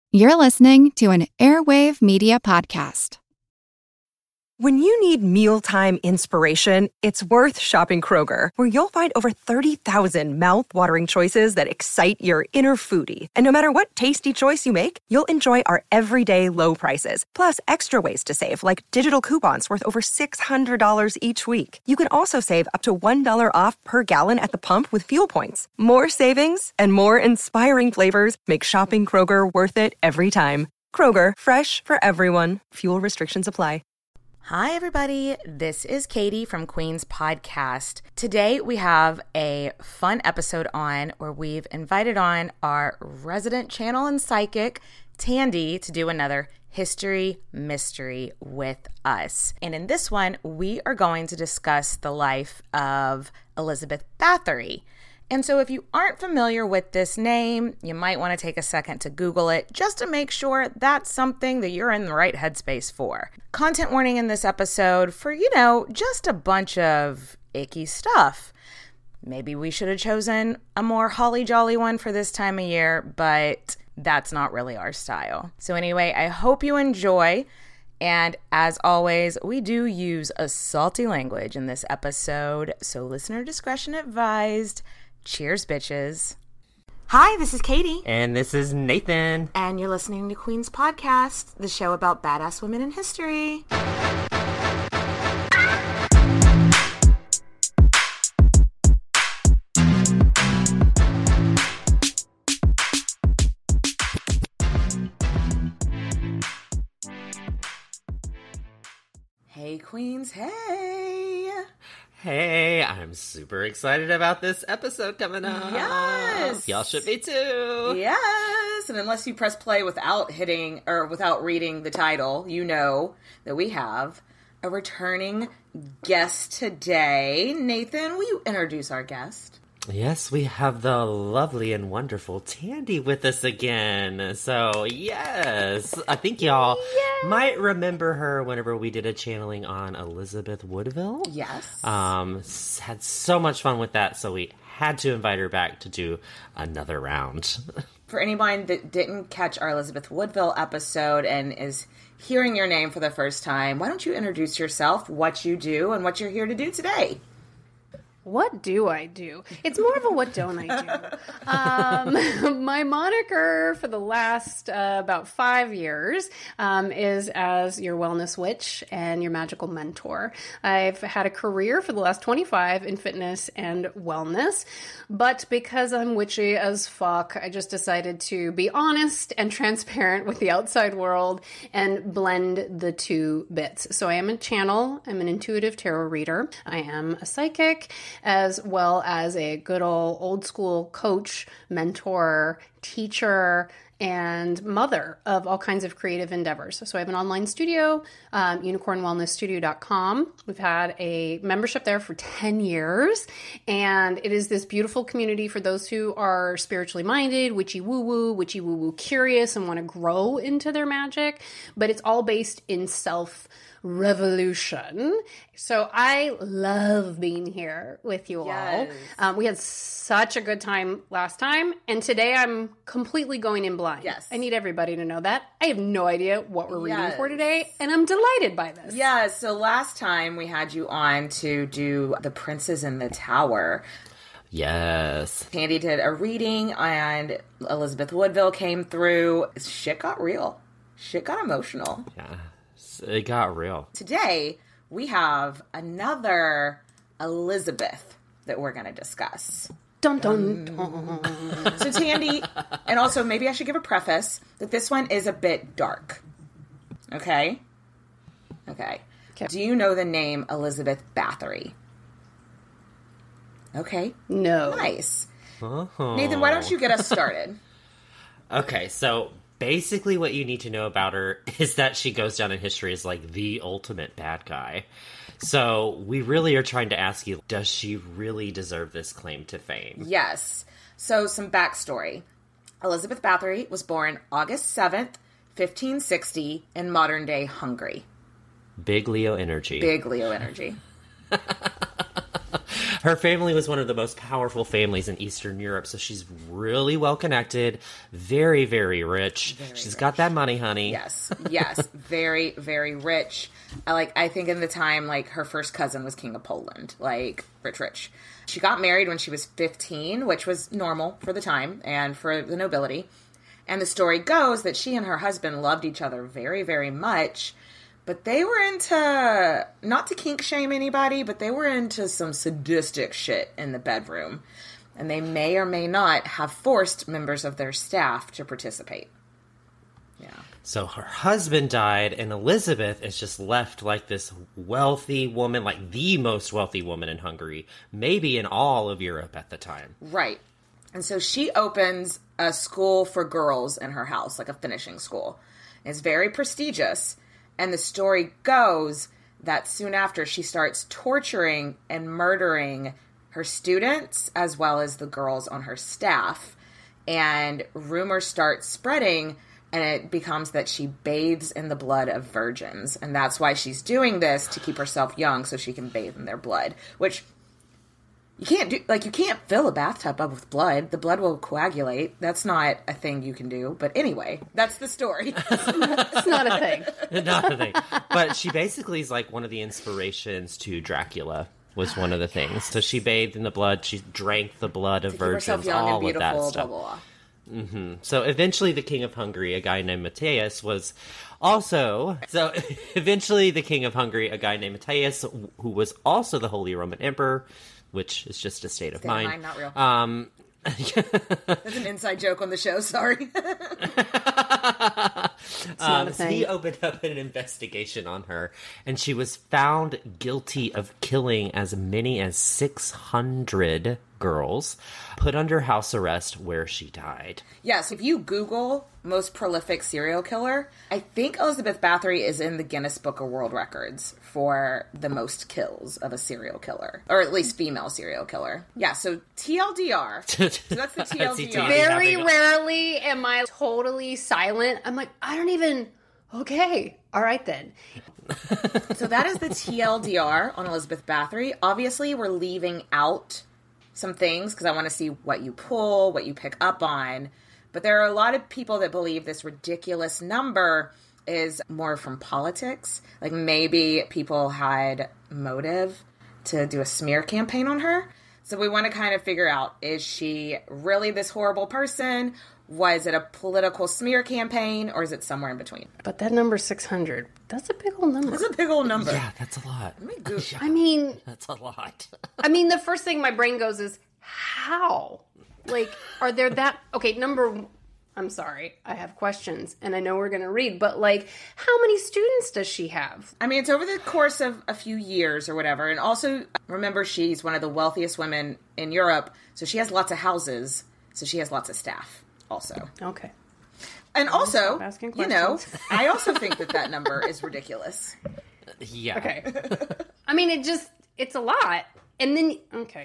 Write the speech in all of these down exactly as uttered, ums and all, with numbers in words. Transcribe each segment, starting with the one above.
You're listening to an Airwave Media Podcast. When you need mealtime inspiration, it's worth shopping Kroger, where you'll find over thirty thousand mouth-watering choices that excite your inner foodie. And no matter what tasty choice you make, you'll enjoy our everyday low prices, plus extra ways to save, like digital coupons worth over six hundred dollars each week. You can also save up to one dollar off per gallon at the pump with fuel points. More savings and more inspiring flavors make shopping Kroger worth it every time. Kroger, fresh for everyone. Fuel restrictions apply. Hi, everybody. This is Katie from Queen's Podcast. Today, we have a fun episode on where we've invited on our resident channel and psychic, Tandy, to do another history mystery with us. And in this one, we are going to discuss the life of Elizabeth Bathory. And so if you aren't familiar with this name, you might want to take a second to Google it just to make sure that's something that you're in the right headspace for. Content warning in this episode for, you know, just a bunch of icky stuff. Maybe we should have chosen a more holly jolly one for this time of year, but that's not really our style. So anyway, I hope you enjoy. And as always, we do use a salty language in this episode, so listener discretion advised. Cheers, bitches. Hi, this is Katie. And this is Nathan. And you're listening to Queen's Podcast, the show about badass women in history. Hey, Queens, hey. Hey, I'm super excited about this episode coming up. Yes. Y'all should be too. Yes. And unless you press play without hitting or without reading the title, you know that we have a returning guest today. Nathan, will you introduce our guest? Yes, we have the lovely and wonderful Tandy with us again. So, yes, I think y'all yes. might remember her whenever we did a channeling on Elizabeth Woodville. Yes. Um, had so much fun with that, so we had to invite her back to do another round. For anyone that didn't catch our Elizabeth Woodville episode and is hearing your name for the first time, why don't you introduce yourself, what you do, and what you're here to do today? What do I do? It's more of a what don't I do. Um, my moniker for the last uh, about five years um, is as your wellness witch and your magical mentor. I've had a career for the last twenty-five in fitness and wellness, but because I'm witchy as fuck, I just decided to be honest and transparent with the outside world and blend the two bits. So I am a channel, I'm an intuitive tarot reader, I am a psychic, as well as a good old old school coach, mentor, teacher, and mother of all kinds of creative endeavors. So I have an online studio, um, unicorn wellness studio dot com. We've had a membership there for ten years, and it is this beautiful community for those who are spiritually minded, witchy woo-woo, witchy woo-woo curious, and want to grow into their magic, but it's all based in self revolution. So I love being here with you yes. all. Um, we had such a good time last time, and today I'm completely going in blind. Yes. I need everybody to know that. I have no idea what we're yes. reading for today, and I'm delighted by this. Yeah, so last time we had you on to do The Princes in the Tower. Yes. Tandy did a reading, and Elizabeth Woodville came through. Shit got real. Shit got emotional. Yeah. It got real. Today, we have another Elizabeth that we're going to discuss. Dun, dun, dun. So, Tandy, and also maybe I should give a preface that this one is a bit dark. Okay? Okay. Okay. Do you know the name Elizabeth Bathory? Okay. No. Nice. Oh. Nathan, why don't you get us started? Okay, so basically what you need to know about her is that she goes down in history as like the ultimate bad guy. So we really are trying to ask you, does she really deserve this claim to fame? Yes. So some backstory. Elizabeth Bathory was born August seventh, fifteen sixty in modern-day Hungary. Big Leo energy. Big Leo energy. Her family was one of the most powerful families in Eastern Europe, so she's really well connected, very, very rich. Very she's rich. Got that money, honey. Yes, yes, very, very rich. I like. I think in the time, like her first cousin was king of Poland, like rich, rich. She got married when she was fifteen, which was normal for the time and for the nobility. And the story goes that she and her husband loved each other very, very much. But they were into, not to kink shame anybody, but they were into some sadistic shit in the bedroom. And they may or may not have forced members of their staff to participate. Yeah. So her husband died, and Elizabeth is just left like this wealthy woman, like the most wealthy woman in Hungary, maybe in all of Europe at the time. Right. And so she opens a school for girls in her house, like a finishing school. It's very prestigious. And the story goes that soon after she starts torturing and murdering her students as well as the girls on her staff. And rumors start spreading, and it becomes that she bathes in the blood of virgins. And that's why she's doing this, to keep herself young so she can bathe in their blood. Which you can't do, like, you can't fill a bathtub up with blood. The blood will coagulate. That's not a thing you can do. But anyway, that's the story. It's not a thing. Not a thing. But she basically is like one of the inspirations to Dracula, was one of the things. So she bathed in the blood. She drank the blood of to virgins, keep herself young all and beautiful, of that stuff. blah, blah, blah. Mm-hmm. So eventually the king of Hungary, a guy named Matthias, was also... So eventually the king of Hungary, a guy named Matthias, who was also the Holy Roman Emperor, which is just a state of state mind. Of mind, not real. Um, That's an inside joke on the show, sorry. um, so he opened up an investigation on her, and she was found guilty of killing as many as six hundred girls, put under house arrest where she died. Yes, if you Google most prolific serial killer, I think Elizabeth Bathory is in the Guinness Book of World Records for the most kills of a serial killer, or at least female serial killer. Yeah, so T L D R. So that's the T L D R. Very rarely am I totally silent. I'm like, I don't even... Okay, all right then. So that is the T L D R on Elizabeth Bathory. Obviously, we're leaving out some things because I want to see what you pull, what you pick up on. But there are a lot of people that believe this ridiculous number is more from politics. Like maybe people had motive to do a smear campaign on her. So we want to kind of figure out, is she really this horrible person? Was it a political smear campaign, or is it somewhere in between? But that number six hundred, that's a big old number. That's a big old number. Yeah, that's a lot. Let me Google. I mean... That's a lot. I mean, the first thing my brain goes is, how? Like, are there that... Okay, number... I'm sorry, I have questions, and I know we're going to read, but, like, how many students does she have? I mean, it's over the course of a few years or whatever, and also, remember, she's one of the wealthiest women in Europe, so she has lots of houses, so she has lots of staff. Also. Okay. And also, you know, I also think that that number is ridiculous. Yeah. Okay. I mean, it just, it's a lot. And then, okay.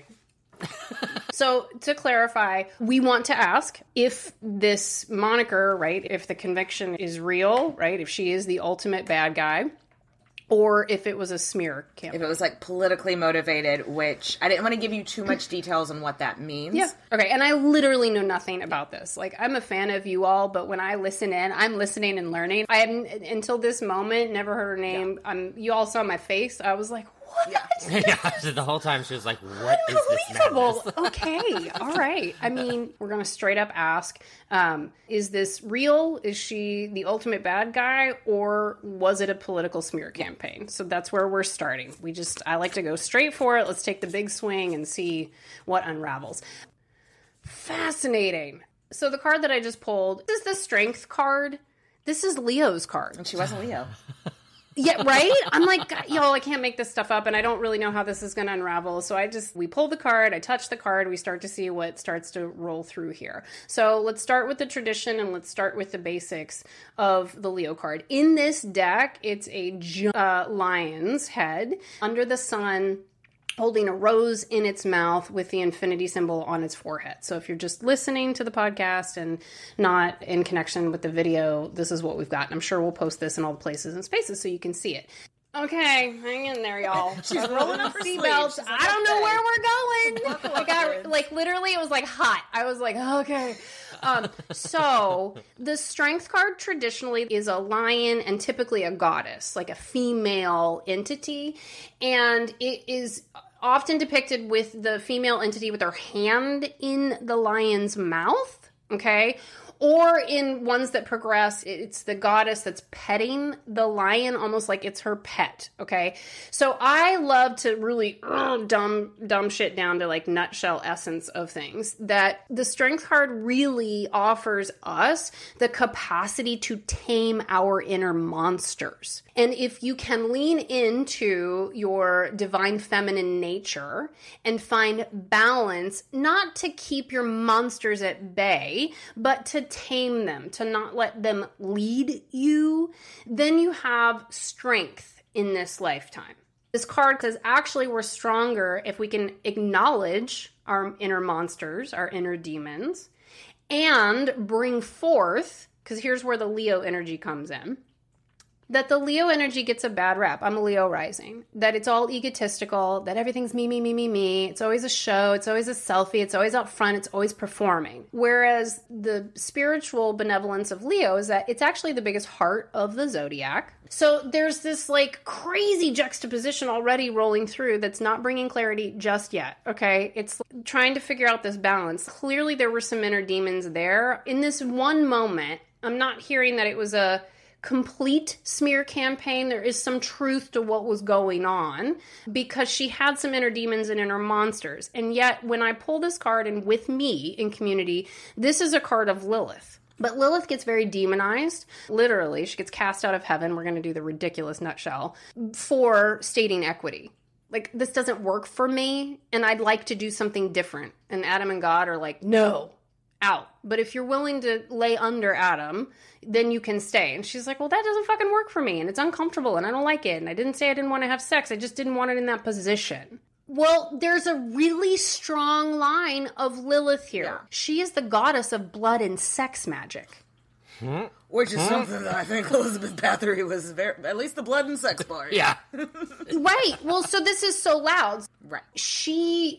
So, to clarify, we want to ask if this moniker, right, if the conviction is real, right, if she is the ultimate bad guy, or if it was a smear campaign. If it was, like, politically motivated, which I didn't want to give you too much details on what that means. Yeah. Okay, and I literally know nothing about this. Like, I'm a fan of you all, but when I listen in, I'm listening and learning. I haven't, until this moment, never heard her name. Yeah. Um, you all saw my face. I was like, what? Yeah. Yeah, the whole time she was like, what is this madness? Okay, all right. I mean, we're going to straight up ask, um, is this real? Is she the ultimate bad guy? Or was it a political smear campaign? So that's where we're starting. We just, I like to go straight for it. Let's take the big swing and see what unravels. Fascinating. So the card that I just pulled, this is the strength card. This is Leo's card. And she wasn't Leo. Yeah, right? I'm like, y'all, I can't make this stuff up, and I don't really know how this is going to unravel. So I just, we pull the card, I touch the card, we start to see what starts to roll through here. So let's start with the tradition, and let's start with the basics of the Leo card. In this deck, it's a uh, lion's head under the sun, holding a rose in its mouth with the infinity symbol on its forehead. So if you're just listening to the podcast and not in connection with the video, this is what we've got. And I'm sure we'll post this in all the places and spaces so you can see it. Okay, hang in there, y'all. She's rolling up her seatbelts. Like, I don't okay. know where we're going. I got like literally, it was like hot. I was like, okay. Um, so the strength card traditionally is a lion and typically a goddess, like a female entity, and it is often depicted with the female entity with her hand in the lion's mouth. Okay. Or in ones that progress, it's the goddess that's petting the lion, almost like it's her pet, okay? So I love to really uh, dumb dumb shit down to like nutshell essence of things, that the strength card really offers us the capacity to tame our inner monsters. And if you can lean into your divine feminine nature and find balance, not to keep your monsters at bay, but to tame them, to not let them lead you, then you have strength in this lifetime. This card says actually we're stronger if we can acknowledge our inner monsters, our inner demons, and bring forth, because here's where the Leo energy comes in, that the Leo energy gets a bad rap. I'm a Leo rising. That it's all egotistical, that everything's me, me, me, me, me. It's always a show. It's always a selfie. It's always out front. It's always performing. Whereas the spiritual benevolence of Leo is that it's actually the biggest heart of the zodiac. So there's this like crazy juxtaposition already rolling through that's not bringing clarity just yet, okay? It's trying to figure out this balance. Clearly there were some inner demons there. In this one moment, I'm not hearing that it was a complete smear campaign. There is some truth to what was going on because she had some inner demons and inner monsters. And yet when I pull this card and with me in community, this is a card of Lilith. But Lilith gets very demonized. Literally, she gets cast out of heaven. We're going to do the ridiculous nutshell for stating equity. Like, this doesn't work for me and I'd like to do something different. And Adam and God are like, no, out. But if you're willing to lay under Adam, then you can stay. And she's like, well, that doesn't fucking work for me. And it's uncomfortable and I don't like it. And I didn't say I didn't want to have sex. I just didn't want it in that position. Well, there's a really strong line of Lilith here. Yeah. She is the goddess of blood and sex magic. Hmm? Which is hmm? something that I think Elizabeth Bathory was very, at least the blood and sex part. Yeah. Right. Well, so this is so loud. Right. She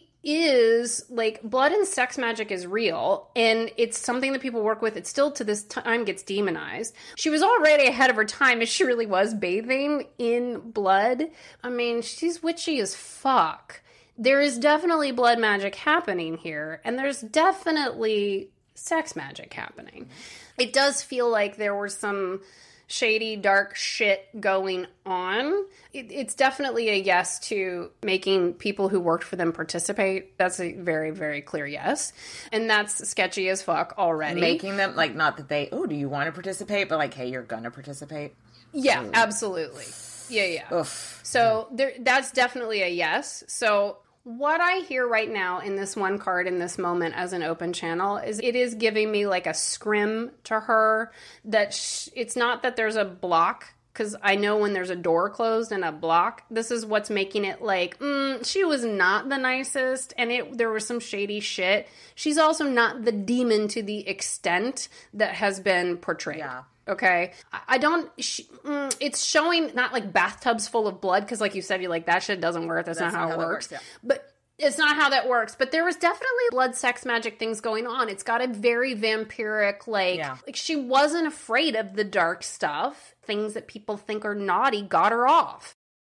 is like blood and sex magic is real and it's something that people work with. It still to this time gets demonized. She was already ahead of her time as she really was bathing in blood. I mean, she's witchy as fuck. There is definitely blood magic happening here and there's definitely sex magic happening. It does feel like there were some shady, dark shit going on. It, it's definitely a yes to making people who worked for them participate. That's a very, very clear yes. And that's sketchy as fuck already. Making them, like, not that they, oh, do you want to participate? But like, hey, you're gonna participate. Yeah, Ooh. Absolutely. Yeah, yeah. Oof. So there, that's definitely a yes. So what I hear right now in this one card in this moment as an open channel is it is giving me like a scrim to her that sh- it's not that there's a block, because I know when there's a door closed and a block, this is what's making it like, mm, she was not the nicest and it there was some shady shit. She's also not the demon to the extent that has been portrayed. Yeah. Okay. I don't, she, mm, it's showing not like bathtubs full of blood. Cause like you said, you're like, that shit doesn't work. That's, That's not how, how it works. works yeah. But it's not how that works. But there was definitely blood, sex, magic things going on. It's got a very vampiric, like, yeah. like she wasn't afraid of the dark stuff. Things that people think are naughty got her off.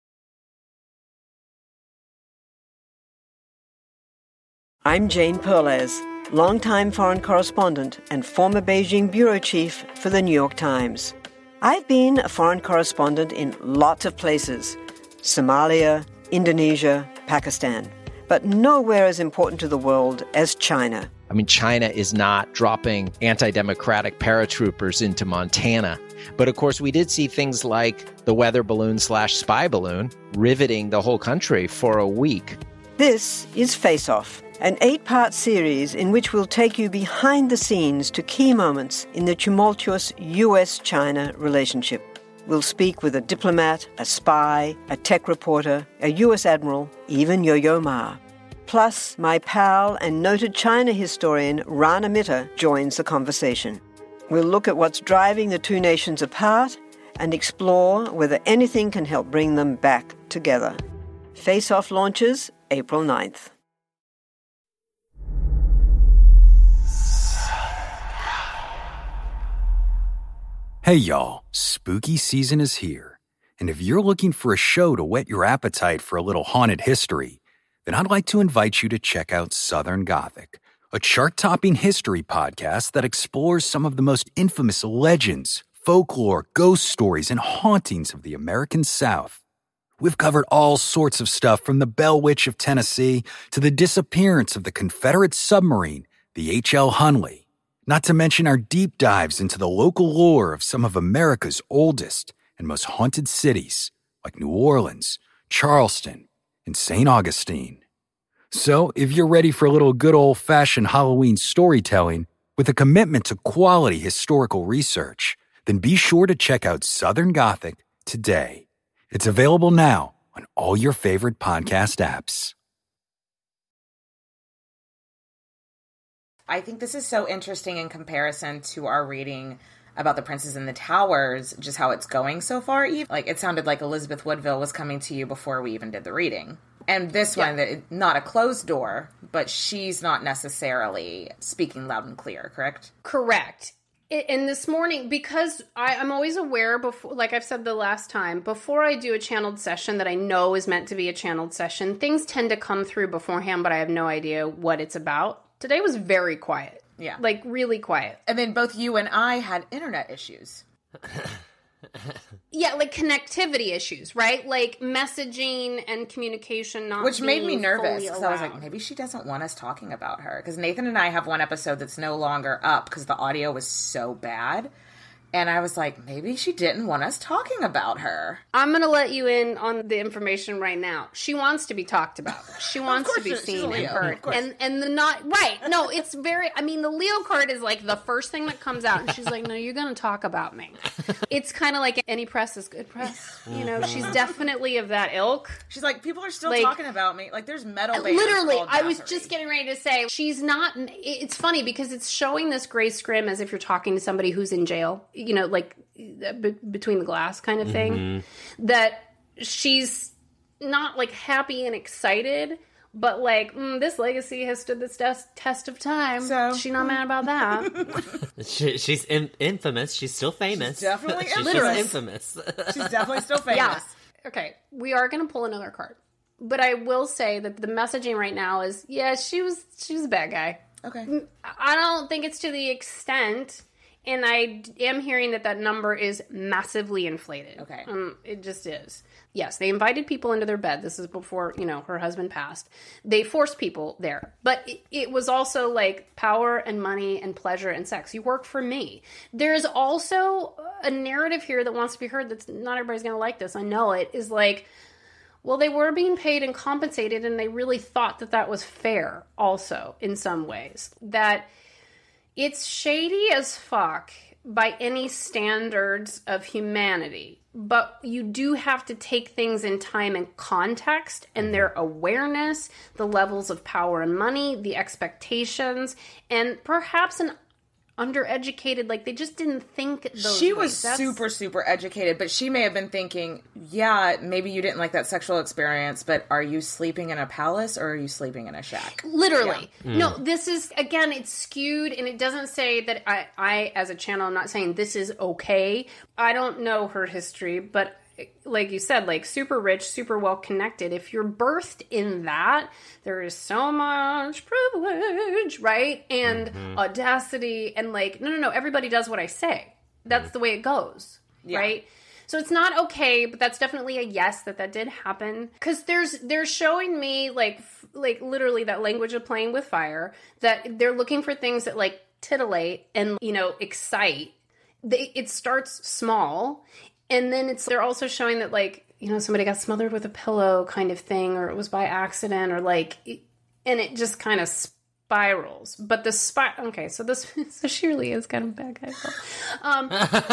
I'm Jane Perlez, longtime foreign correspondent and former Beijing bureau chief for the New York Times. I've been a foreign correspondent in lots of places, Somalia, Indonesia, Pakistan, but nowhere as important to the world as China. I mean, China is not dropping anti-democratic paratroopers into Montana. But of course, we did see things like the weather balloon slash spy balloon riveting the whole country for a week. This is Face Off, an eight-part series in which we'll take you behind the scenes to key moments in the tumultuous U S China relationship. We'll speak with a diplomat, a spy, a tech reporter, a U S admiral, even Yo-Yo Ma. Plus, my pal and noted China historian Rana Mitter joins the conversation. We'll look at what's driving the two nations apart and explore whether anything can help bring them back together. Face Off launches April ninth. Hey y'all, spooky season is here. And if you're looking for a show to whet your appetite for a little haunted history, then I'd like to invite you to check out Southern Gothic, a chart-topping history podcast that explores some of the most infamous legends, folklore, ghost stories, and hauntings of the American South. We've covered all sorts of stuff from the Bell Witch of Tennessee to the disappearance of the Confederate submarine, the H L Hunley. Not to mention our deep dives into the local lore of some of America's oldest and most haunted cities, like New Orleans, Charleston, and Saint Augustine. So, if you're ready for a little good old-fashioned Halloween storytelling with a commitment to quality historical research, then be sure to check out Southern Gothic today. It's available now on all your favorite podcast apps. I think this is so interesting in comparison to our reading about The Princes in the Towers, just how it's going so far. Like, it sounded like Elizabeth Woodville was coming to you before we even did the reading. And this yeah. one, that not a closed door, but she's not necessarily speaking loud and clear, correct? Correct. And this morning, because I, I'm always aware, before, like I've said the last time, before I do a channeled session that I know is meant to be a channeled session, things tend to come through beforehand, but I have no idea what it's about. Today was very quiet. Yeah. Like, really quiet. And then both you and I had internet issues. Yeah, like connectivity issues, right? Like messaging and communication not Which made me being nervous, fully because I was allowed. like, maybe she doesn't want us talking about her. Because Nathan and I have one episode that's no longer up because the audio was so bad. And I was like, maybe she didn't want us talking about her. I'm going to let you in on the information right now. She wants to be talked about. She wants to be seen and heard. And and the not, right. No, it's very, I mean, the Leo card is like the first thing that comes out. And she's like, no, you're going to talk about me. It's kind of like any press is good press. You know, she's definitely of that ilk. She's like, people are still like, talking about me. Like, there's metal bands. Literally, I was Bathory. just getting ready to say, she's not, it's funny because it's showing this gray scrim as if you're talking to somebody who's in jail. You know, like, Be- between the glass kind of thing, mm-hmm. that she's not like happy and excited, but like mm, this legacy has stood the test test of time. So she's not mad about that. she, she's in- infamous. She's still famous. She's definitely she's infamous. infamous. She's definitely still famous. Yeah. Okay, we are going to pull another card, but I will say that the messaging right now is, yeah, she was she was a bad guy. Okay, I don't think it's to the extent. And I am hearing that that number is massively inflated. Okay. Um, it just is. Yes, they invited people into their bed. This is before, you know, her husband passed. They forced people there. But it, it was also like power and money and pleasure and sex. You work for me. There's also a narrative here that wants to be heard that's not everybody's going to like this. I know it is like, well, they were being paid and compensated, and they really thought that that was fair also in some ways. That it's shady as fuck by any standards of humanity, but you do have to take things in time and context and their awareness, the levels of power and money, the expectations, and perhaps an undereducated, like they just didn't think those She ways. was That's... super, super educated, but she may have been thinking, yeah, maybe you didn't like that sexual experience, but are you sleeping in a palace or are you sleeping in a shack? Literally. Yeah. Mm. No, this is, again, it's skewed, and it doesn't say that I, I, as a channel, I'm not saying this is okay. I don't know her history, but like you said, like super rich, super well connected. If you're birthed in that, there is so much privilege, right? And mm-hmm. audacity, and like, no, no, no, everybody does what I say. That's mm-hmm. the way it goes, yeah. right? So it's not okay, but that's definitely a yes that that did happen. Because there's they're showing me like like literally that language of playing with fire, that they're looking for things that like titillate and, you know, excite. They, it starts small. And then it's they're also showing that, like, you know, somebody got smothered with a pillow kind of thing, or it was by accident, or like, and it just kind of spirals. But the spy, okay, so this, so she really is kind of a bad guy. Um,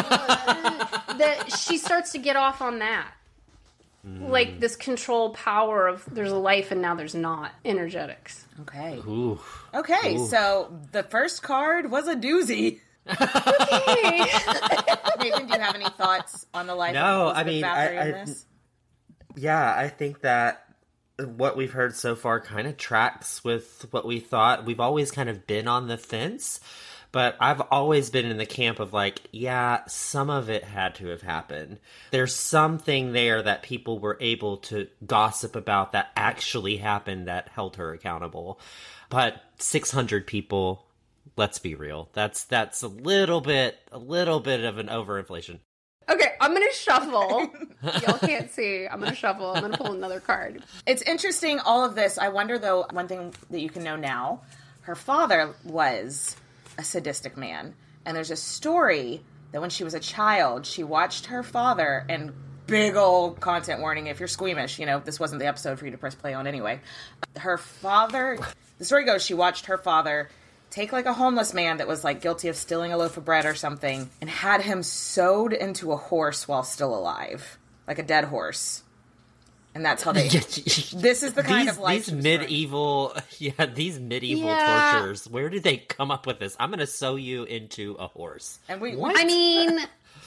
that she starts to get off on that. Mm. Like this control power of there's a life and now there's not energetics. Okay. Ooh. Okay, Ooh. So the first card was a doozy. Okay. Maybe Nathan, do you have any thoughts on the life no, of I mean, Bathory I, I, in this? Yeah, I think that what we've heard so far kind of tracks with what we thought. We've always kind of been on the fence, but I've always been in the camp of like, yeah, some of it had to have happened. There's something there that people were able to gossip about that actually happened that held her accountable. But six hundred people, let's be real. That's that's a little bit a little bit of an overinflation. Okay, I'm going to shuffle. Y'all can't see. I'm going to shuffle. I'm going to pull another card. It's interesting, all of this. I wonder, though, one thing that you can know now, her father was a sadistic man. And there's a story that when she was a child, she watched her father, and big old content warning, if you're squeamish, you know, this wasn't the episode for you to press play on anyway. Her father, the story goes, she watched her father take like a homeless man that was like guilty of stealing a loaf of bread or something and had him sewed into a horse while still alive, like a dead horse. And that's how they, this is the kind these, of life. These medieval, yeah, these medieval Yeah. tortures. Where did they come up with this? I'm going to sew you into a horse. And we, What? I mean,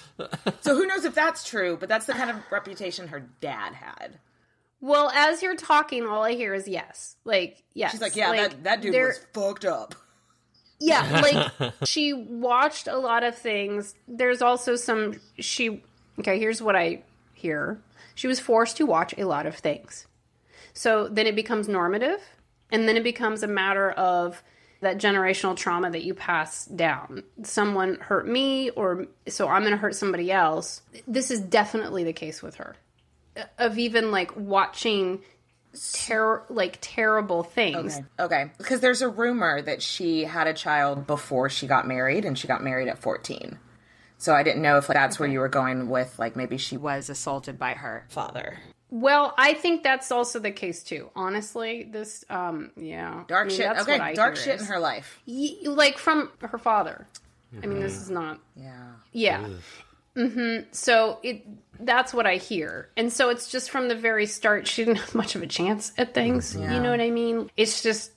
so who knows if that's true, but that's the kind of reputation her dad had. well, as you're talking, all I hear is yes. Like, yes. She's like, yeah, that, that dude there- was fucked up. Yeah, like, she watched a lot of things. There's also some, she, okay, here's what I hear. She was forced to watch a lot of things. So then it becomes normative, and then it becomes a matter of that generational trauma that you pass down. Someone hurt me, or so I'm going to hurt somebody else. This is definitely the case with her. Of even, like, watching Ter- like terrible things. Okay. Okay. Because there's a rumor that she had a child before she got married, and she got married at fourteen. So I didn't know if like, that's okay. where you were going with, like, maybe she was assaulted by her father. Well, I think that's also the case too. Honestly, this, um, yeah, dark I mean, shit. that's Okay, what I dark hear shit is. in her life. Y- like from her father. Mm-hmm. I mean, this is not. Yeah. Yeah. Mm-hmm. So it that's what I hear, and so it's just from the very start she didn't have much of a chance at things. Yeah. You know what I mean? It's just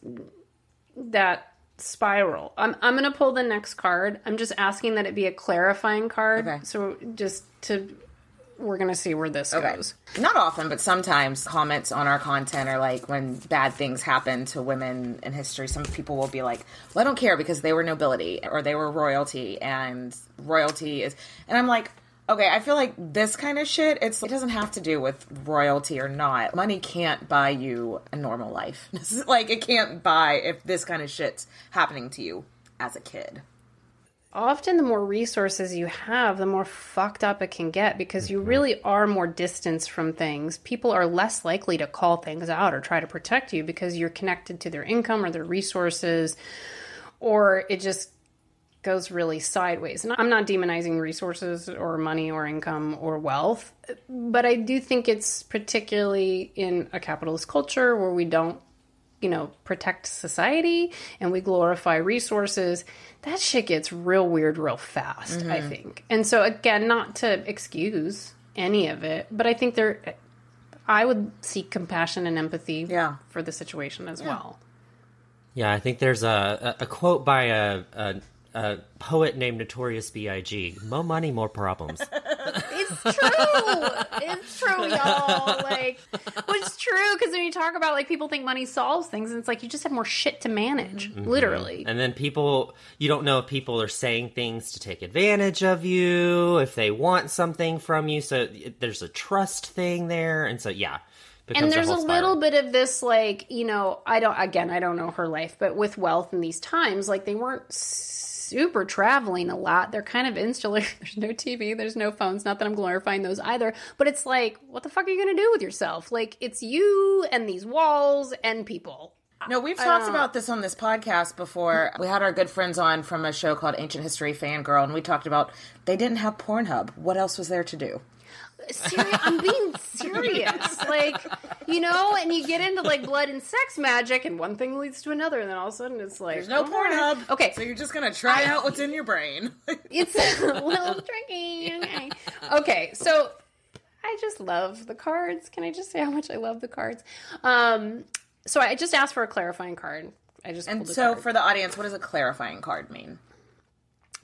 that spiral. I'm I'm gonna pull the next card. I'm just asking that it be a clarifying card. Okay. So just to. We're going to see where this okay. goes. Not often, but sometimes comments on our content are like when bad things happen to women in history, some people will be like, well, I don't care because they were nobility or they were royalty and royalty is... And I'm like, okay, I feel like this kind of shit, it's, it doesn't have to do with royalty or not. Money can't buy you a normal life. Like, it can't buy if this kind of shit's happening to you as a kid. Often the more resources you have, the more fucked up it can get because you really are more distanced from things. People are less likely to call things out or try to protect you because you're connected to their income or their resources, or it just goes really sideways. And I'm not demonizing resources or money or income or wealth, but I do think it's particularly in a capitalist culture where we don't, you know, protect society and we glorify resources, that shit gets real weird real fast, mm-hmm. I think. And so, again, not to excuse any of it, but I think there, I would seek compassion and empathy yeah. for the situation as yeah. well. Yeah, I think there's a, a, a quote by a, a, a poet named Notorious B I G More money, more problems. It's true. It's true, y'all. Like, well, it's true because when you talk about like people think money solves things, and it's like you just have more shit to manage, mm-hmm. literally. And then people, you don't know if people are saying things to take advantage of you, if they want something from you. So there's a trust thing there, and so yeah. And there's a, a little bit of this, like, you know, I don't. Again, I don't know her life, but with wealth in these times, like they weren't super traveling a lot. They're kind of insular. There's no T V. There's no phones. Not that I'm glorifying those either. But it's like, what the fuck are you going to do with yourself? Like, it's you and these walls and people. No, we've talked about this on this podcast before. We had our good friends on from a show called Ancient History Fangirl, and we talked about they didn't have Pornhub. What else was there to do? Serious, I'm being serious. Like, you know, and you get into like blood and sex magic, and one thing leads to another, and then all of a sudden it's like, there's no oh, Pornhub. Okay, so you're just gonna try out what's in your brain. It's a little tricky. Okay. Okay, so I just love the cards. Can I just say how much I love the cards? Um, so I just asked for a clarifying card. I just and so card. For the audience, what does a clarifying card mean?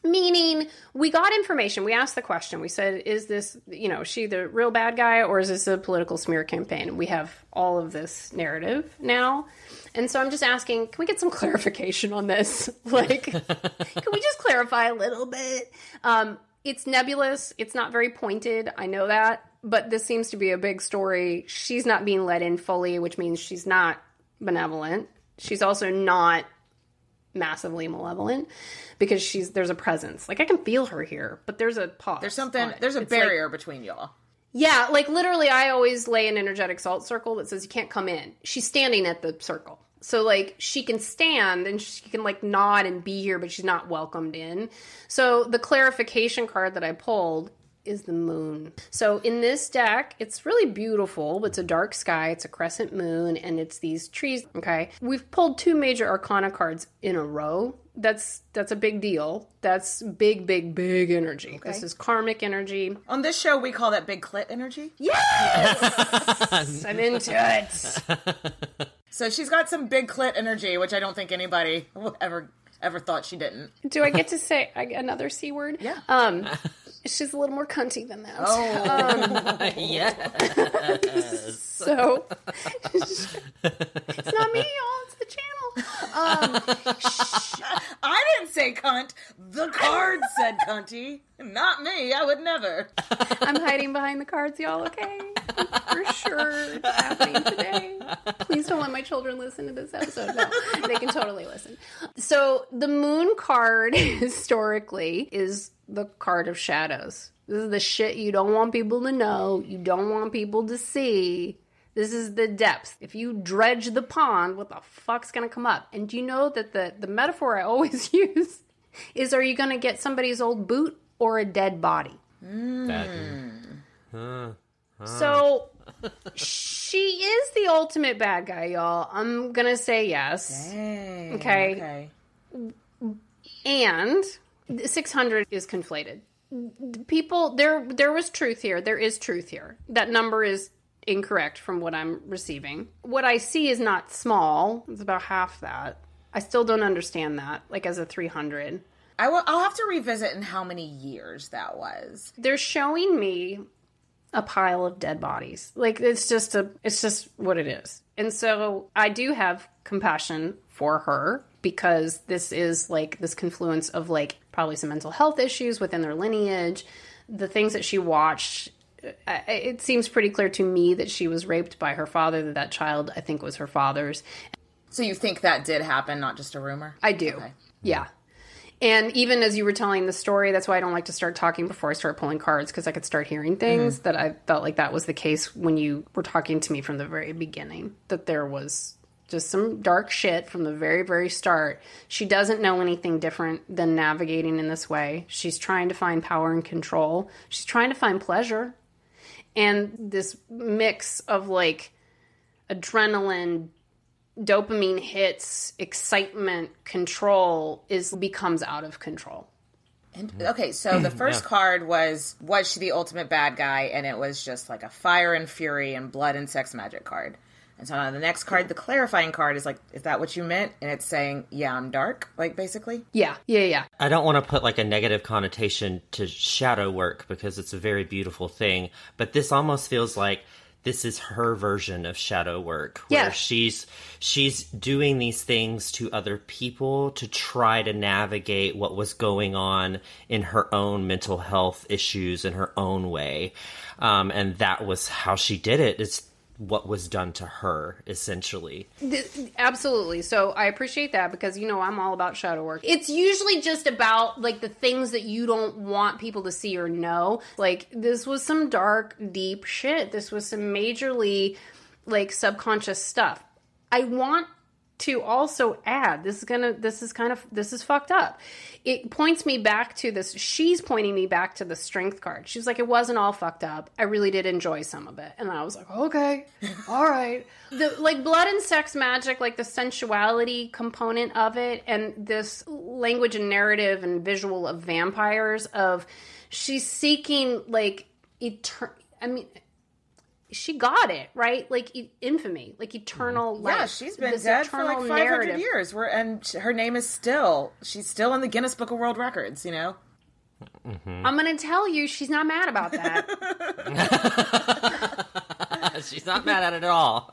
Meaning, we got information. We asked the question. We said, is this, you know, is she the real bad guy or is this a political smear campaign? We have all of this narrative now. And so I'm just asking, can we get some clarification on this? Like, can we just clarify a little bit? Um, it's nebulous. It's not very pointed. I know that. But this seems to be a big story. She's not being let in fully, which means she's not benevolent. She's also not massively malevolent because she's there's a presence. Like, I can feel her here, but there's a pause. There's something, there's a it's barrier like, between y'all. Yeah, like literally I always lay an energetic salt circle that says you can't come in. She's standing at the circle. So like she can stand and she can like nod and be here, but she's not welcomed in. So the clarification card that I pulled is the moon. So in this deck, it's really beautiful. It's a dark sky, it's a crescent moon, and it's these trees, okay? We've pulled two major arcana cards in a row. That's that's a big deal. That's big, big, big energy. Okay. This is karmic energy. On this show, we call that big clit energy. Yes! I'm into it. So she's got some big clit energy, which I don't think anybody ever ever thought she didn't. Do I get to say another C word? Yeah. Um, she's a little more cunty than that. Oh, um, yes. So, it's not me, y'all. It's the channel. Um, sh- I didn't say cunt. The card said cunty. Not me. I would never. I'm hiding behind the cards, y'all, okay? For sure. It's happening today. Please don't let my children listen to this episode. No, they can totally listen. So the moon card, historically, is the card of shadows. This is the shit you don't want people to know. You don't want people to see. This is the depths. If you dredge the pond, what the fuck's going to come up? And do you know that the, the metaphor I always use is, are you going to get somebody's old boot or a dead body? Mm. Uh, uh. So she is the ultimate bad guy, y'all. I'm going to say yes. Dang, okay. okay. And six hundred is conflated. People, there, there was truth here. There is truth here. That number is incorrect from what I'm receiving. What I see is not small. It's about half that. I still don't understand that, like as a three hundred. I will, I'll have to revisit in how many years that was. They're showing me a pile of dead bodies. Like, it's just a, it's just what it is. And so I do have compassion for her because this is like this confluence of like probably some mental health issues within their lineage, the things that she watched. It seems pretty clear to me that she was raped by her father, that that child, I think, was her father's. So you think that did happen, not just a rumor? I do. Okay. Yeah. And even as you were telling the story, that's why I don't like to start talking before I start pulling cards, because I could start hearing things mm-hmm. that I felt like that was the case when you were talking to me from the very beginning, that there was just some dark shit from the very, very start. She doesn't know anything different than navigating in this way. She's trying to find power and control. She's trying to find pleasure. And this mix of like adrenaline, dopamine hits, excitement, control is becomes out of control. And, okay, so the first yeah. card was, was she the ultimate bad guy? And it was just like a fire and fury and blood and sex magic card. And so on the next card, the clarifying card is like, is that what you meant? And it's saying, yeah, I'm dark, like basically? Yeah, yeah, yeah. I don't want to put like a negative connotation to shadow work because it's a very beautiful thing. But this almost feels like this is her version of shadow work, where yeah. she's she's doing these things to other people to try to navigate what was going on in her own mental health issues in her own way. Um, and that was how she did it. It's what was done to her, essentially. Absolutely. So I appreciate that because, you know, I'm all about shadow work. It's usually just about, like, the things that you don't want people to see or know. Like, this was some dark, deep shit. This was some majorly, like, subconscious stuff. I want to also add, this is gonna, this is kind of, this is fucked up. It points me back to this, she's pointing me back to the strength card. She's like, it wasn't all fucked up. I really did enjoy some of it. And I was like, okay, all right. The, like, blood and sex magic, like the sensuality component of it, and this language and narrative and visual of vampires, of she's seeking, like, etern- I mean, she got it, right? Like e- infamy, like eternal life. Yeah, she's been This dead for like eternal five hundred narrative. years. We're, and her name is still, she's still in the Guinness Book of World Records, you know? Mm-hmm. I'm going to tell you, she's not mad about that. She's not mad at it at all.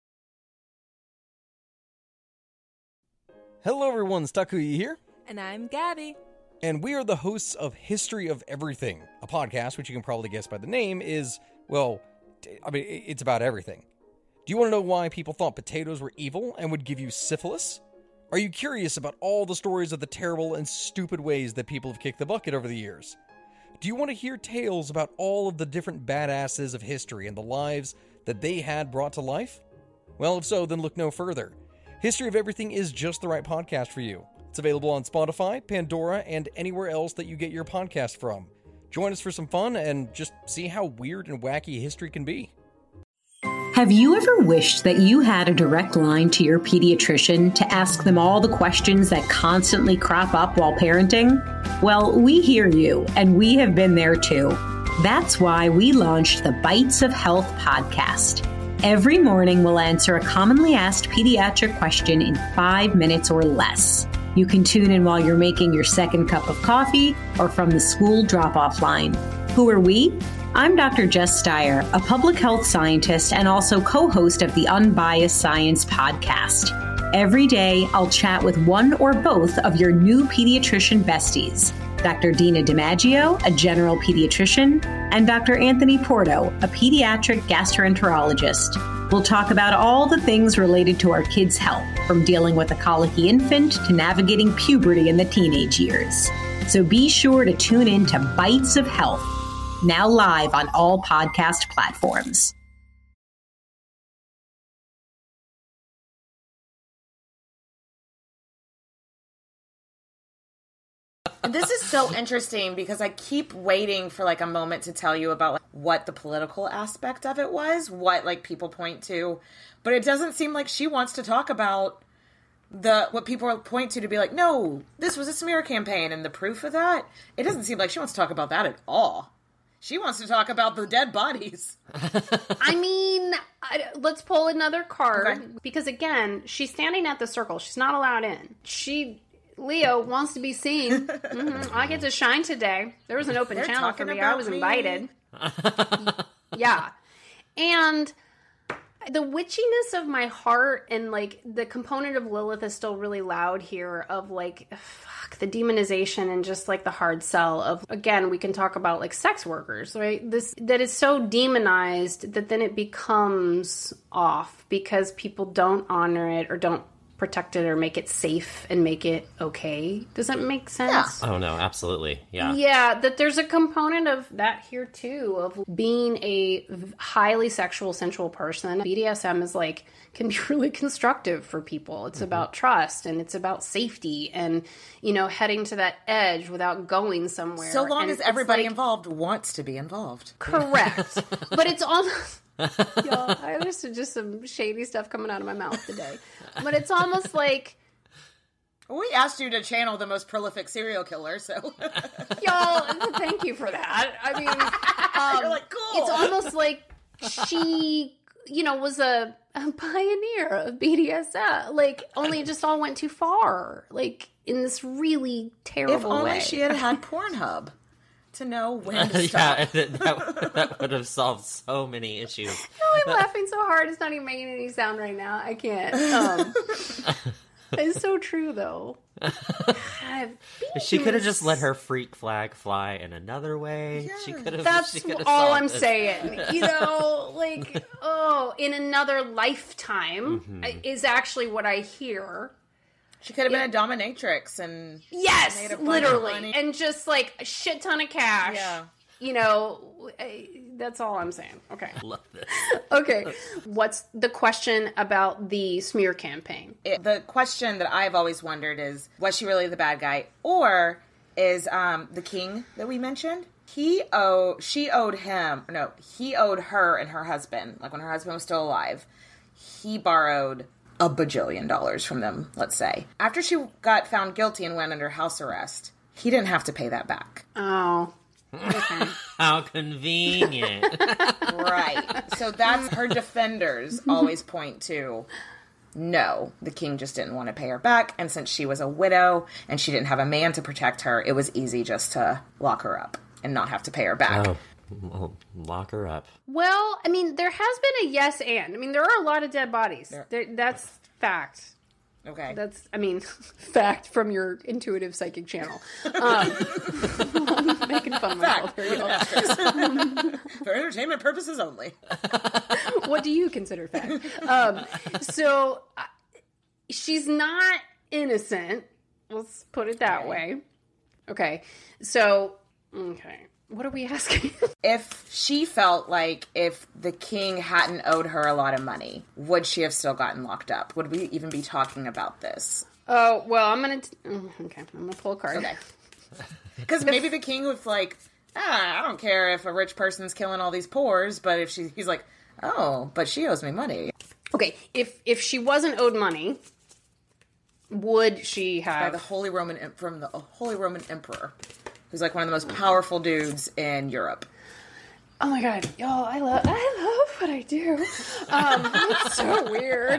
Hello everyone, Takuya here. And I'm Gabby. And we are the hosts of History of Everything, a podcast which you can probably guess by the name is, well, I mean, it's about everything. Do you want to know why people thought potatoes were evil and would give you syphilis? Are you curious about all the stories of the terrible and stupid ways that people have kicked the bucket over the years? Do you want to hear tales about all of the different badasses of history and the lives that they had brought to life? Well, if so, then look no further. History of Everything is just the right podcast for you. It's available on Spotify, Pandora, and anywhere else that you get your podcast from. Join us for some fun and just see how weird and wacky history can be. Have you ever wished that you had a direct line to your pediatrician to ask them all the questions that constantly crop up while parenting? Well, we hear you, and we have been there too. That's why we launched the Bites of Health podcast. Every morning, we'll answer a commonly asked pediatric question in five minutes or less. You can tune in while you're making your second cup of coffee or from the school drop-off line. Who are we? I'm Doctor Jess Steyer, a public health scientist and also co-host of the Unbiased Science podcast. Every day, I'll chat with one or both of your new pediatrician besties, Doctor Dina DiMaggio, a general pediatrician, and Doctor Anthony Porto, a pediatric gastroenterologist. We'll talk about all the things related to our kids' health, from dealing with a colicky infant to navigating puberty in the teenage years. So be sure to tune in to Bites of Health, now live on all podcast platforms. This is so interesting because I keep waiting for like a moment to tell you about like, what the political aspect of it was, what like people point to, but it doesn't seem like she wants to talk about the what people point to to be like, no, this was a smear campaign and the proof of that. It doesn't seem like she wants to talk about that at all. She wants to talk about the dead bodies. I mean, I, let's pull another card Okay. because again, she's standing at the circle. She's not allowed in. She Leo wants to be seen. Mm-hmm. I get to shine today. There was an open They're channel for talking me. I about was me. invited. Yeah. And the witchiness of my heart and like the component of Lilith is still really loud here of like, fuck, the demonization and just like the hard sell of, again, we can talk about like sex workers, right? This, that is so demonized that then it becomes off because people don't honor it or don't protect it or make it safe and make it okay. Does that make sense? Oh, no, absolutely. Yeah. Yeah, that there's a component of that here too, of being a highly sexual, sensual person. B D S M is like, can be really constructive for people. It's mm-hmm. about trust and it's about safety and, you know, heading to that edge without going somewhere. So long and as everybody like, involved wants to be involved. Correct. But it's almost... Y'all, I there's just some shady stuff coming out of my mouth today. But it's almost like... We asked you to channel the most prolific serial killer, so... Y'all, thank you for that. I mean, um, you're like, cool. It's almost like she, you know, was a, a pioneer of B D S M. Like, only it just all went too far. Like, in this really terrible way. If only way. she had had Pornhub to know when to stop. Yeah, that, that, that would have solved so many issues. No, I'm laughing so hard it's not even making any sound right now. I can't. Um, it's so true, though. God, she could have just let her freak flag fly in another way. Yeah. She could have. That's she could have all solved I'm this. saying. You know, like, oh, in another lifetime Mm-hmm. is actually what I hear. She could have been a dominatrix and Yes, made a bunch of literally. money. And just like a shit ton of cash. Yeah. You know, I- that's all I'm saying. Okay. Love this. Okay. What's the question about the smear campaign? It, the question that I've always wondered is, was she really the bad guy? Or is um, the king that we mentioned, he owe, she owed him, no, he owed her and her husband, like when her husband was still alive, he borrowed a bajillion dollars from them, let's say. After she got found guilty and went under house arrest, he didn't have to pay that back. Oh. Okay. How convenient. Right. So that's her defenders always point to, no, the king just didn't want to pay her back. And since she was a widow and she didn't have a man to protect her, it was easy just to lock her up and not have to pay her back. Oh, well, lock her up. Well, I mean, there has been a yes and. I mean, there are a lot of dead bodies. There- There, that's fact. Okay. That's, I mean, fact from your intuitive psychic channel. Um, I'm making fun of myself. Here you go. For entertainment purposes only. What do you consider fact? Um, so uh, she's not innocent. Let's put it that Okay. way. Okay. So, okay. What are we asking? If she felt like if the king hadn't owed her a lot of money, would she have still gotten locked up? Would we even be talking about this? Oh, well, I'm going to... Okay, I'm going to pull a card. Okay. Because maybe the king was like, ah, I don't care if a rich person's killing all these poors, but if she, he's like, oh, but she owes me money. Okay, if if she wasn't owed money, would she By have... the Holy Roman, Em- from the Holy Roman Emperor, who's like one of the most powerful dudes in Europe. Oh my god, y'all, I love I love what I do. Um, it's so weird.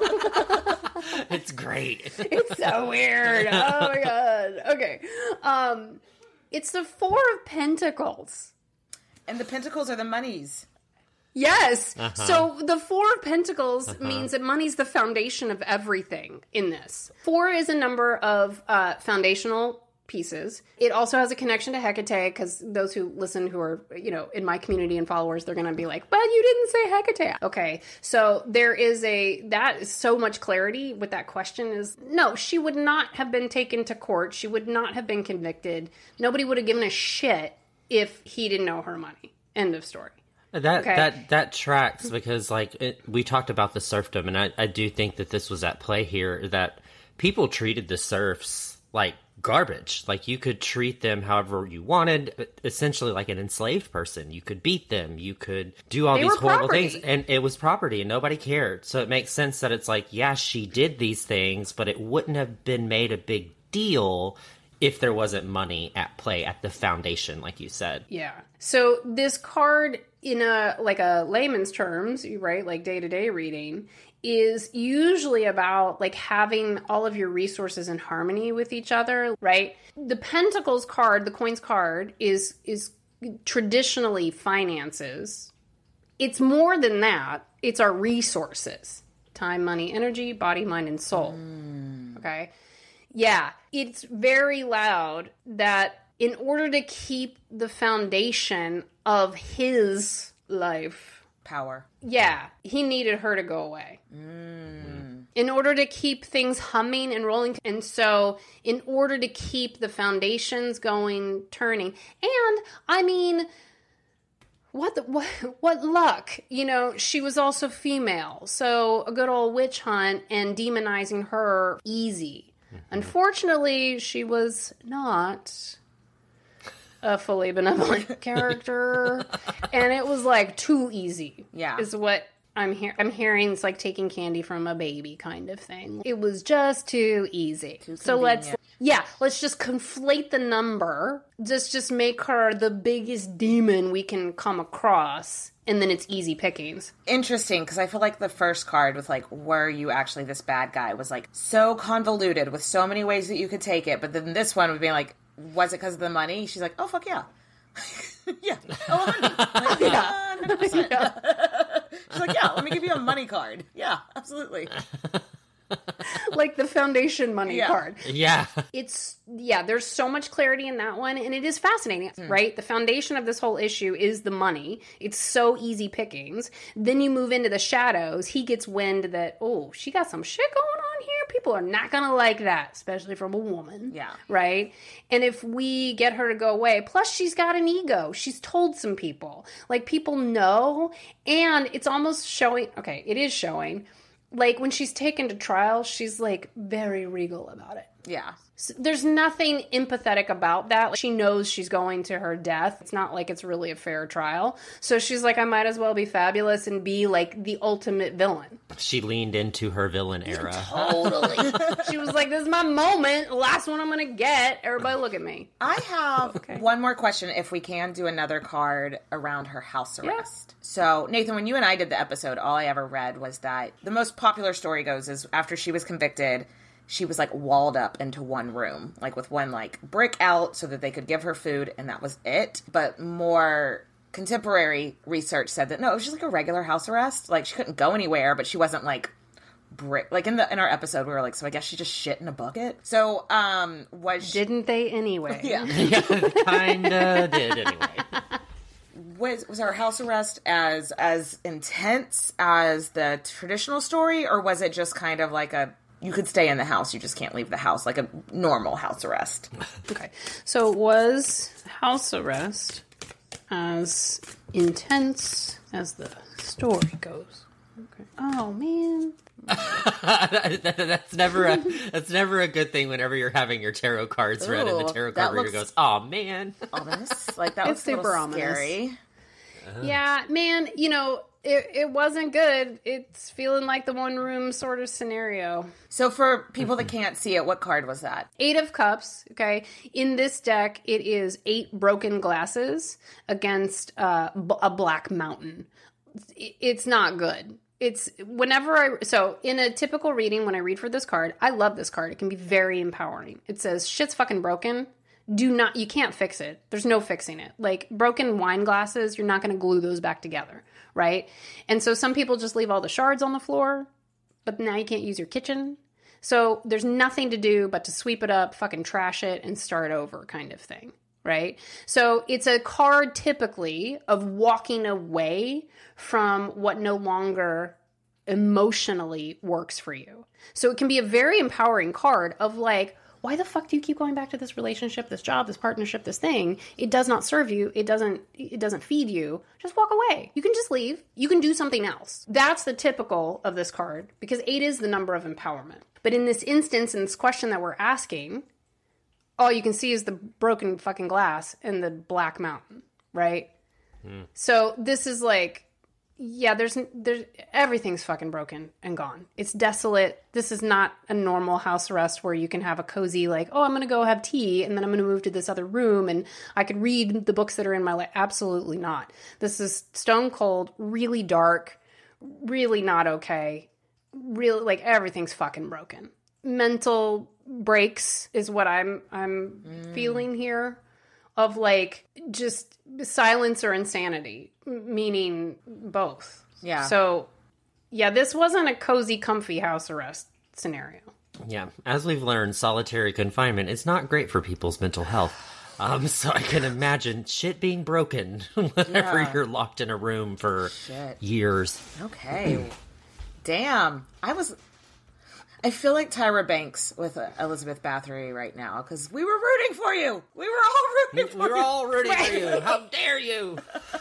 It's great. It's so weird. Oh my god. Okay. Um, it's the Four of Pentacles. And the pentacles are the monies. Yes. Uh-huh. So the Four of Pentacles Uh-huh. means that money's the foundation of everything in this. Four is a number of uh, foundational pieces. It also has a connection to Hecate, because those who listen who are, you know, in my community and followers, they're going to be like, but you didn't say Hecate. Okay. So there is a, that is so much clarity with that question is, no, she would not have been taken to court. She would not have been convicted. Nobody would have given a shit if he didn't owe her money. End of story. That Okay. that that tracks because like it, we talked about the serfdom, and I, I do think that this was at play here, that people treated the serfs like garbage. Like you could treat them however you wanted, essentially like an enslaved person. You could beat them, you could do all They these were horrible property. things, and it was property and nobody cared. So it makes sense that it's like, yeah, she did these things, but it wouldn't have been made a big deal if there wasn't money at play at the foundation, like you said. Yeah. So this card, in a like a layman's terms, right, like day-to-day reading, is usually about like having all of your resources in harmony with each other, right? The Pentacles card, the Coins card, is is traditionally finances. It's more than that. It's our resources. Time, money, energy, body, mind, and soul. Okay? Yeah, it's very loud that in order to keep the foundation of his life, Power. yeah, he needed her to go away. In order to keep things humming and rolling. And so, in order to keep the foundations going, turning. And, I mean, what the, what, what luck. You know, she was also female. So, a good old witch hunt and demonizing her easy. Unfortunately, she was not a fully benevolent character, and it was like too easy. Yeah. Is what I'm hearing. I'm hearing it's like taking candy from a baby kind of thing. It was just too easy. Too so let's, convenient. yeah, let's just conflate the number. Just, just make her the biggest demon we can come across, and then it's easy pickings. Interesting, because I feel like the first card with like, were you actually this bad guy, was like so convoluted with so many ways that you could take it. But then this one would be like, was it because of the money? She's like, oh, fuck yeah. Yeah. Oh, money. Like, yeah. one hundred percent. She's like, yeah, let me give you a money card. Yeah, absolutely. Like the foundation money Yeah. card. Yeah. It's, yeah, there's so much clarity in that one, and it is fascinating, right? The foundation of this whole issue is the money. It's so easy pickings. Then you move into the shadows. He gets wind that, oh, she got some shit going on here. People are not going to like that, especially from a woman. Yeah. Right? And if we get her to go away, plus she's got an ego. She's told some people. Like, people know, and it's almost showing, okay, it is showing, like, when she's taken to trial, she's, like, very regal about it. Yeah. So there's nothing empathetic about that. Like, she knows she's going to her death. It's not like it's really a fair trial. So she's like, I might as well be fabulous and be like the ultimate villain. She leaned into her villain era. Totally. She was like, this is my moment. The last one I'm going to get. Everybody look at me. I have Okay. one more question, if we can do another card around her house arrest. So, Nathan, when you and I did the episode, all I ever read was that the most popular story goes is after she was convicted, she was like walled up into one room, like with one like brick out so that they could give her food, and that was it. But more contemporary research said that no, it was just like a regular house arrest. Like, she couldn't go anywhere, but she wasn't like brick. Like in the in our episode, we were like, so I guess she just shit in a bucket. So, um, was she... Didn't they anyway? Yeah, Yeah, kinda did anyway. Was was her house arrest as as intense as the traditional story, or was it just kind of like a you could stay in the house, you just can't leave the house, like a normal house arrest? Okay. So was house arrest as intense as the story goes? Okay. Oh, man. that, that's never a that's never a good thing whenever you're having your tarot cards read and the Ooh, tarot that card reader looks- goes, oh man. Ominous. Like, that It's was a little super ominous. scary. Yeah, man, you know, it, it wasn't good. It's feeling like the one room sort of scenario. So for people that can't see it, what card was that? Eight of Cups, okay? In this deck, it is eight broken glasses against uh, b- a black mountain. It's not good. It's whenever I, so in a typical reading, when I read for this card, I love this card. It can be very empowering. It says, shit's fucking broken. Do not, you can't fix it. There's no fixing it. Like broken wine glasses, you're not going to glue those back together, right? And so some people just leave all the shards on the floor, but now you can't use your kitchen. So there's nothing to do but to sweep it up, fucking trash it, and start over kind of thing, right? So it's a card typically of walking away from what no longer emotionally works for you. So it can be a very empowering card of like, why the fuck do you keep going back to this relationship, this job, this partnership, this thing? It does not serve you. It doesn't, it doesn't feed you. Just walk away. You can just leave. You can do something else. That's the typical of this card because eight is the number of empowerment. But in this instance, in this question that we're asking, all you can see is the broken fucking glass and the black mountain, right? Mm. So this is like, yeah, there's, there's, everything's fucking broken and gone. It's desolate. This is not a normal house arrest where you can have a cozy, like, oh, I'm going to go have tea and then I'm going to move to this other room and I could read the books that are in my life. Absolutely not. This is stone cold, really dark, really not okay. Really, like, everything's fucking broken. Mental breaks is what I'm, I'm mm. feeling here. Of like just silence or insanity, meaning both. Yeah. So, yeah, this wasn't a cozy, comfy house arrest scenario. Yeah. As we've learned, solitary confinement is not great for people's mental health. Um, so I can imagine shit being broken whenever Yeah. you're locked in a room for Shit. years. Okay. Damn. I was... I feel like Tyra Banks with uh, Elizabeth Bathory right now, because we were rooting for you. We were all rooting for We were you. all rooting for you. How dare you?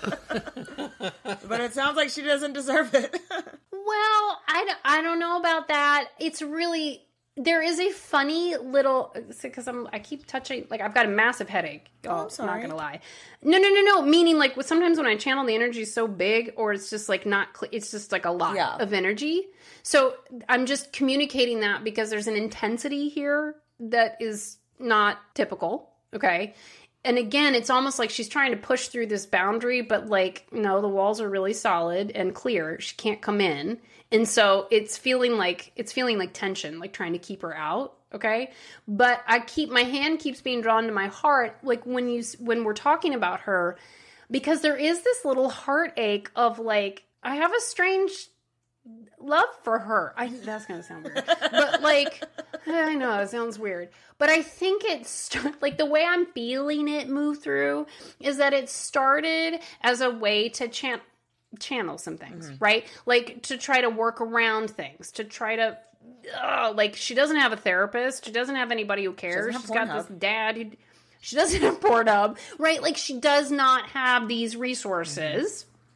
But it sounds like she doesn't deserve it. Well, I don't, I don't know about that. It's really... There is a funny little... Because I'm I keep touching... Like, I've got a massive headache. Oh, I'm I'm sorry. not going to lie. No, no, no, no. Meaning, like, sometimes when I channel, the energy is so big, or it's just, like, not... Cl- it's just, like, a lot Yeah. of energy. So I'm just communicating that because there's an intensity here that is not typical, okay? And again, it's almost like she's trying to push through this boundary, but like, no, the walls are really solid and clear. She can't come in. And so it's feeling like, it's feeling like tension, like trying to keep her out, okay? But I keep, my hand keeps being drawn to my heart, like when you, when we're talking about her, because there is this little heartache of like, I have a strange love for her. I that's gonna sound weird, but like I know it sounds weird, but I think it's like the way I'm feeling it move through is that it started as a way to chan- channel some things, mm-hmm. right? Like to try to work around things, to try to uh, like she doesn't have a therapist, she doesn't have anybody who cares. She She's got this dad who she doesn't have Pornhub, right? Like she does not have these resources. Mm-hmm.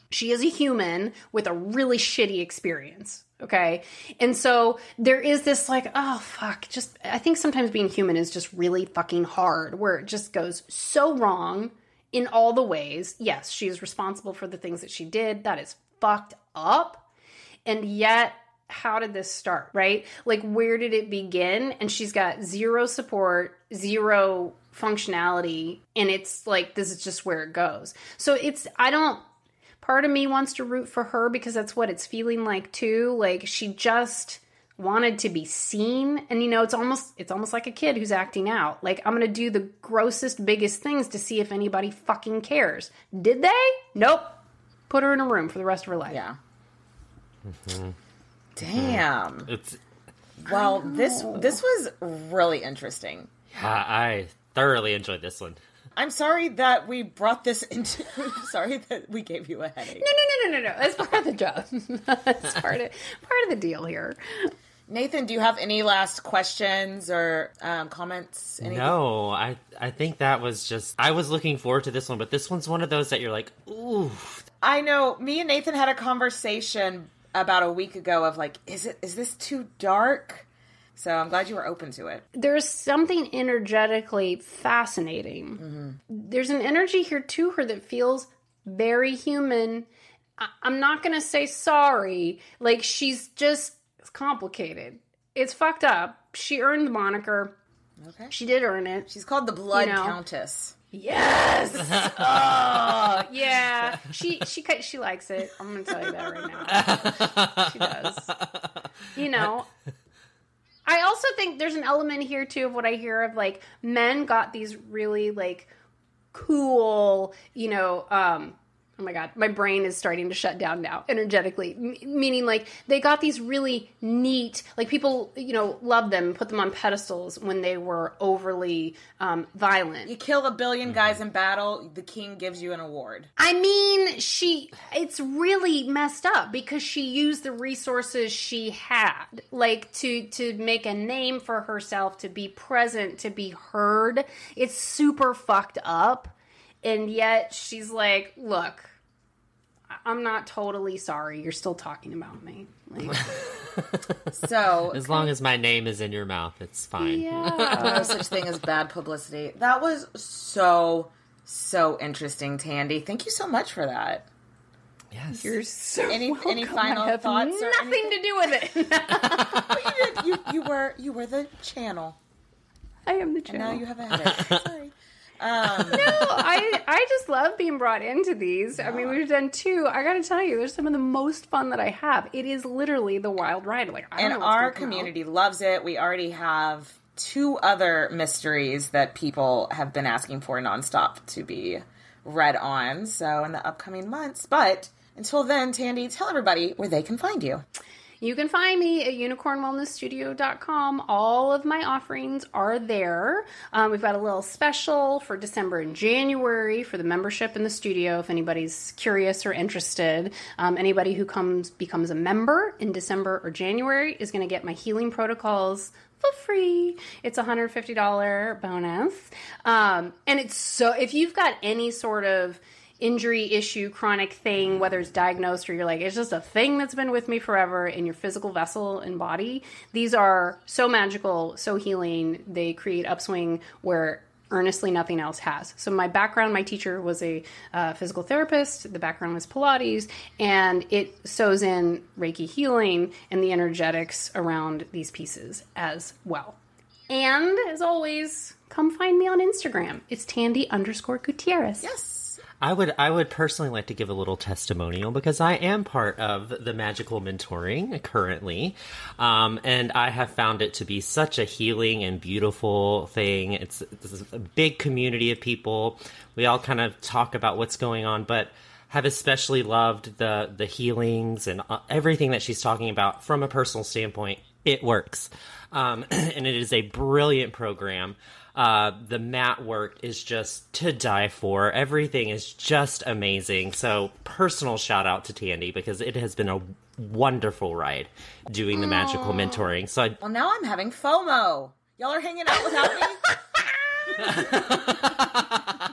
She is a human with a really shitty experience. Okay. And so there is this like, oh, fuck. Just, I think sometimes being human is just really fucking hard, where it just goes so wrong in all the ways. Yes, she is responsible for the things that she did. That is fucked up. And yet, how did this start, right? Like, where did it begin? And she's got zero support, zero functionality. And it's like, this is just where it goes. So it's, I don't, part of me wants to root for her because that's what it's feeling like too. Like, she just wanted to be seen. And, you know, it's almost, it's almost like a kid who's acting out. Like, I'm going to do the grossest, biggest things to see if anybody fucking cares. Did they? Nope. Put her in a room for the rest of her life. Yeah. Mm-hmm. Damn. It's well, this this was really interesting. I, I thoroughly enjoyed this one. I'm sorry that we brought this into. Sorry that we gave you a headache. No, no, no, no, no, no. That's part of the job. That's part of part of the deal here. Nathan, do you have any last questions or um, comments? Anything? No, I I think that was just. I was looking forward to this one, but this one's one of those that you're like, ooh. I know. Me and Nathan had a conversation about a week ago of like, is it is this too dark? So I'm glad you were open to it. There's something energetically fascinating. Mm-hmm. There's an energy here to her that feels very human. I- I'm not going to say sorry. Like, she's just, it's complicated. It's fucked up. She earned the moniker. Okay. She did earn it. She's called the Blood You know. Countess. Yes. Oh, yeah. She she she likes it. I'm gonna tell you that right now. She does. You know. I also think there's an element here too of what I hear of like men got these really like cool, you know, um, oh my God, my brain is starting to shut down now energetically. M- meaning like they got these really neat, like people, you know, love them, put them on pedestals when they were overly um, violent. You kill a billion guys in battle, the king gives you an award. I mean, she, it's really messed up because she used the resources she had, like to, to make a name for herself, to be present, to be heard. It's super fucked up. And yet she's like, look, I'm not totally sorry. You're still talking about me. Like, so as long as my name is in your mouth, it's fine. Yeah. No such thing as bad publicity. That was so, so interesting, Tandy. Thank you so much for that. Yes. You're so any welcome. any final I have thoughts? Or nothing anything? to do with it. Well, you did. You, you were you were the channel. I am the And channel. now you have a headache. Sorry. Um, No, I I just love being brought into these. I mean, we've done two. I got to tell you, there's some of the most fun that I have. It is literally the wild ride. Like, I don't and know what's our gonna come community loves it. We already have two other mysteries that people have been asking for nonstop to be read on. So in the upcoming months. But until then, Tandy, tell everybody where they can find you. You can find me at unicorn wellness studio dot com. All of my offerings are there. Um, we've got a little special for December and January for the membership in the studio. If anybody's curious or interested, um, anybody who comes becomes a member in December or January is going to get my healing protocols for free. It's a one hundred fifty dollars bonus. Um, and it's so, if you've got any sort of injury issue, chronic thing, whether it's diagnosed or you're like, it's just a thing that's been with me forever in your physical vessel and body, these are so magical, so healing. They create upswing where earnestly nothing else has. So my background, my teacher was a uh, physical therapist. The background was Pilates, and it sews in Reiki healing and the energetics around these pieces as well. And as always, come find me on Instagram. It's Tandy underscore Gutierrez. Yes. I would I would personally like to give a little testimonial because I am part of the Magical Mentoring currently, um, and I have found it to be such a healing and beautiful thing. It's, it's a big community of people. We all kind of talk about what's going on, but have especially loved the the healings and everything that she's talking about from a personal standpoint. It works, um, and it is a brilliant program. Uh, the mat work is just to die for. Everything is just amazing. So personal shout out to Tandy because it has been a wonderful ride doing the Aww. Magical Mentoring. So I, well, now I'm having FOMO. Y'all are hanging out without me?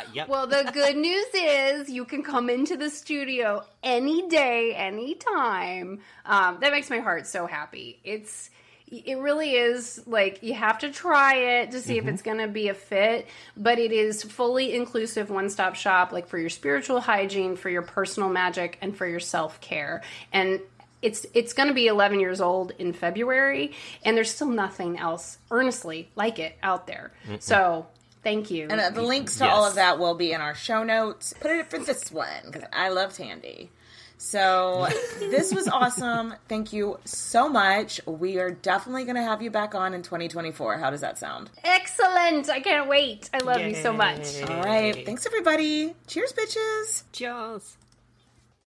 yep. Well, the good news is you can come into the studio any day, any time. Um, that makes my heart so happy. It's It really is, like, you have to try it to see mm-hmm. if it's going to be a fit, but it is fully inclusive one-stop shop, like, for your spiritual hygiene, for your personal magic, and for your self-care. And it's it's going to be eleven years old in February, and there's still nothing else, earnestly, like it out there. Mm-mm. So, thank you. And uh, the links to yes. all of that will be in our show notes. Put it for this one, because I love Tandy. So this was awesome. Thank you so much. We are definitely going to have you back on in twenty twenty-four. How does that sound? Excellent. I can't wait. I love Yay. you so much. All right. Thanks, everybody. Cheers, bitches. Cheers.